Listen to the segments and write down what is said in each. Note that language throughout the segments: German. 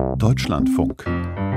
Deutschlandfunk.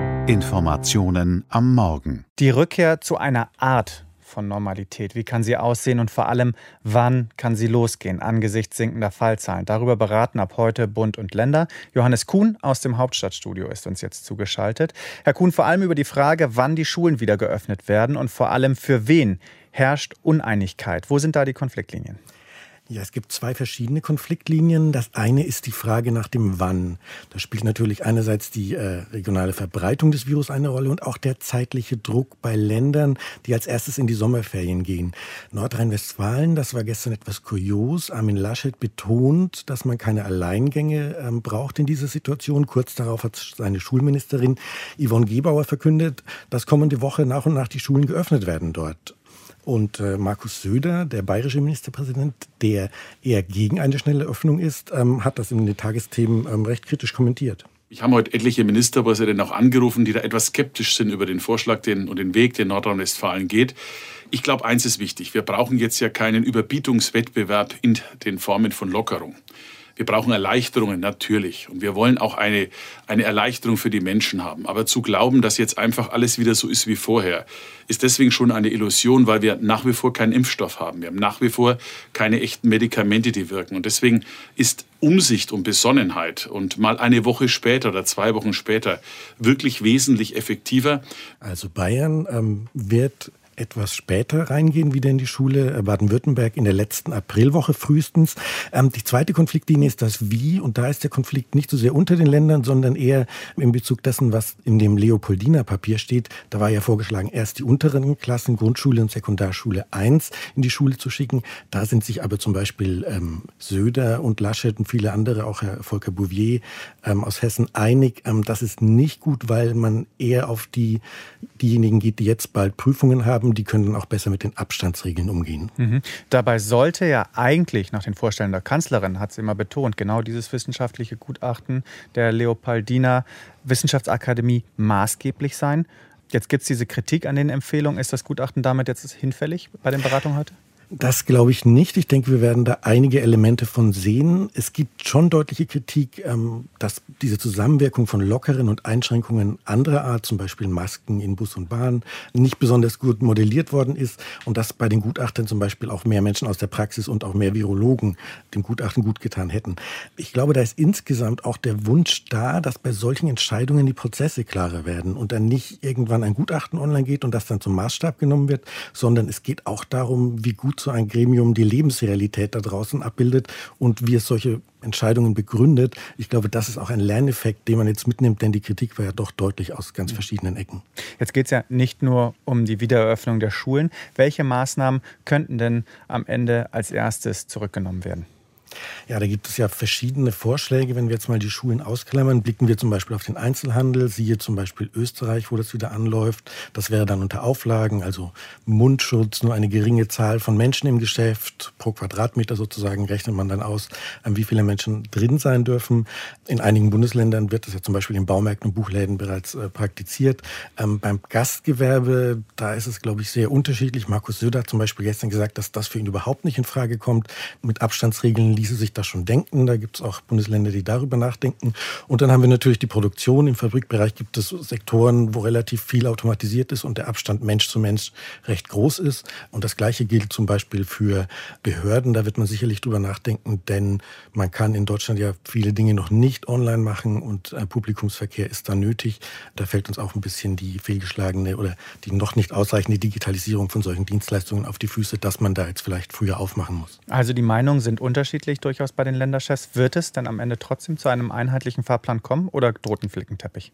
Informationen am Morgen. Die Rückkehr zu einer Art von Normalität. Wie kann sie aussehen und vor allem, wann kann sie losgehen angesichts sinkender Fallzahlen? Darüber beraten ab heute Bund und Länder. Johannes Kuhn aus dem Hauptstadtstudio ist uns jetzt zugeschaltet. Herr Kuhn, vor allem über die Frage, wann die Schulen wieder geöffnet werden und vor allem für wen herrscht Uneinigkeit. Wo sind da die Konfliktlinien? Ja, es gibt zwei verschiedene Konfliktlinien. Das eine ist die Frage nach dem Wann. Da spielt natürlich einerseits die regionale Verbreitung des Virus eine Rolle und auch der zeitliche Druck bei Ländern, die als erstes in die Sommerferien gehen. Nordrhein-Westfalen, das war gestern etwas kurios. Armin Laschet betont, dass man keine Alleingänge braucht in dieser Situation. Kurz darauf hat seine Schulministerin Yvonne Gebauer verkündet, dass kommende Woche nach und nach die Schulen geöffnet werden dort. Und Markus Söder, der bayerische Ministerpräsident, der eher gegen eine schnelle Öffnung ist, hat das in den Tagesthemen recht kritisch kommentiert. Ich habe heute etliche Ministerpräsidenten auch angerufen, die da etwas skeptisch sind über den Vorschlag und den Weg, den Nordrhein-Westfalen geht. Ich glaube, eins ist wichtig. Wir brauchen jetzt ja keinen Überbietungswettbewerb in den Formen von Lockerung. Wir brauchen Erleichterungen, natürlich. Und wir wollen auch eine Erleichterung für die Menschen haben. Aber zu glauben, dass jetzt einfach alles wieder so ist wie vorher, ist deswegen schon eine Illusion, weil wir nach wie vor keinen Impfstoff haben. Wir haben nach wie vor keine echten Medikamente, die wirken. Und deswegen ist Umsicht und Besonnenheit und mal eine Woche später oder 2 Wochen später wirklich wesentlich effektiver. Also Bayern wird etwas später reingehen, wieder in die Schule. Baden-Württemberg in der letzten Aprilwoche frühestens. Die zweite Konfliktlinie ist das Wie. Und da ist der Konflikt nicht so sehr unter den Ländern, sondern eher in Bezug dessen, was in dem Leopoldiner Papier steht. Da war ja vorgeschlagen, erst die unteren Klassen, Grundschule und Sekundarschule 1 in die Schule zu schicken. Da sind sich aber zum Beispiel Söder und Laschet und viele andere, auch Herr Volker Bouvier aus Hessen, einig. Das ist nicht gut, weil man eher auf diejenigen geht, die jetzt bald Prüfungen haben. Die können dann auch besser mit den Abstandsregeln umgehen. Dabei sollte ja eigentlich, nach den Vorstellungen der Kanzlerin, hat sie immer betont, genau dieses wissenschaftliche Gutachten der Leopoldiner Wissenschaftsakademie maßgeblich sein. Jetzt gibt es diese Kritik an den Empfehlungen. Ist das Gutachten damit jetzt hinfällig bei den Beratungen heute? Das glaube ich nicht. Ich denke, wir werden da einige Elemente von sehen. Es gibt schon deutliche Kritik, dass diese Zusammenwirkung von Lockeren und Einschränkungen anderer Art, zum Beispiel Masken in Bus und Bahn, nicht besonders gut modelliert worden ist und dass bei den Gutachtern zum Beispiel auch mehr Menschen aus der Praxis und auch mehr Virologen dem Gutachten gut getan hätten. Ich glaube, da ist insgesamt auch der Wunsch da, dass bei solchen Entscheidungen die Prozesse klarer werden und dann nicht irgendwann ein Gutachten online geht und das dann zum Maßstab genommen wird, sondern es geht auch darum, wie gut so ein Gremium die Lebensrealität da draußen abbildet und wie es solche Entscheidungen begründet. Ich glaube, das ist auch ein Lerneffekt, den man jetzt mitnimmt, denn die Kritik war ja doch deutlich aus ganz verschiedenen Ecken. Jetzt geht es ja nicht nur um die Wiedereröffnung der Schulen. Welche Maßnahmen könnten denn am Ende als erstes zurückgenommen werden? Ja, da gibt es ja verschiedene Vorschläge. Wenn wir jetzt mal die Schulen ausklammern, blicken wir zum Beispiel auf den Einzelhandel. Siehe zum Beispiel Österreich, wo das wieder anläuft. Das wäre dann unter Auflagen, also Mundschutz, nur eine geringe Zahl von Menschen im Geschäft. Pro Quadratmeter sozusagen rechnet man dann aus, wie viele Menschen drin sein dürfen. In einigen Bundesländern wird das ja zum Beispiel in Baumärkten und Buchläden bereits praktiziert. Beim Gastgewerbe, da ist es, glaube ich, sehr unterschiedlich. Markus Söder hat zum Beispiel gestern gesagt, dass das für ihn überhaupt nicht in Frage kommt. Mit Abstandsregeln ließe sich das schon denken. Da gibt es auch Bundesländer, die darüber nachdenken. Und dann haben wir natürlich die Produktion. Im Fabrikbereich gibt es Sektoren, wo relativ viel automatisiert ist und der Abstand Mensch zu Mensch recht groß ist. Und das Gleiche gilt zum Beispiel für Behörden. Da wird man sicherlich drüber nachdenken, denn man kann in Deutschland ja viele Dinge noch nicht online machen und Publikumsverkehr ist da nötig. Da fällt uns auch ein bisschen die fehlgeschlagene oder die noch nicht ausreichende Digitalisierung von solchen Dienstleistungen auf die Füße, dass man da jetzt vielleicht früher aufmachen muss. Also die Meinungen sind unterschiedlich durchaus bei den Länderchefs. Wird es dann am Ende trotzdem zu einem einheitlichen Fahrplan kommen oder droht ein Flickenteppich?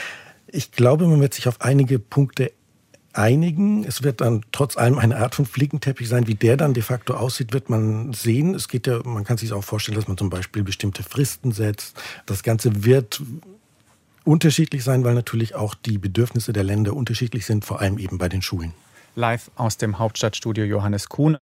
Ich glaube, man wird sich auf einige Punkte einigen. Es wird dann trotz allem eine Art von Flickenteppich sein. Wie der dann de facto aussieht, wird man sehen. Es geht ja, man kann sich auch vorstellen, dass man zum Beispiel bestimmte Fristen setzt. Das Ganze wird unterschiedlich sein, weil natürlich auch die Bedürfnisse der Länder unterschiedlich sind, vor allem eben bei den Schulen. Live aus dem Hauptstadtstudio Johannes Kuhn.